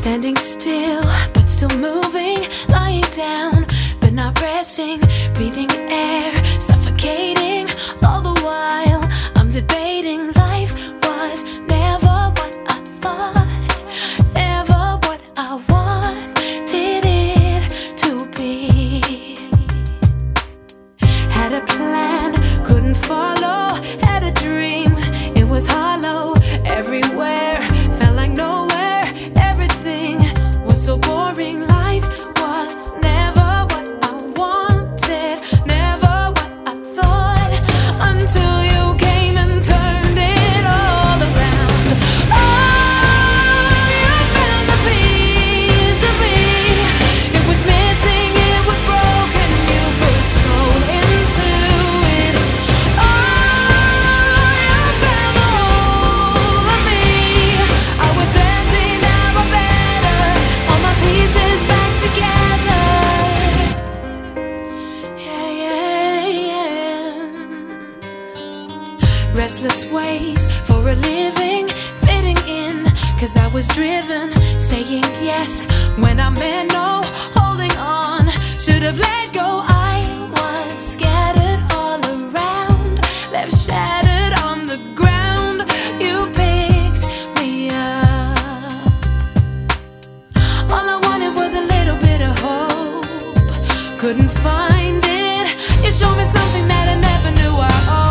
Standing still, but still moving, lying down, but not resting, breathing air, suffocating. All the while, I'm debating life was never what I thought, never what I wanted it to be. Had a plan, couldn't follow, had a dream, it was hollow. Everywhere, felt like nowhere, everything was so boring. Life was never what I wanted, never what I thought, until you came and turned it all around. Oh, you found the piece of me. It was missing, it was broken, you put soul into it. Oh, you found the whole of me. I was empty, now I'm better, all my pieces back together. Yeah, yeah, yeah. Restless ways for a living, fitting in, 'cause I was driven, saying yes when I meant no, holding on, should have let go. I was scattered all around, left shattered on the ground. You picked me up. All I wanted was a little bit of hope, couldn't find it. You showed me something that I never knew I owned.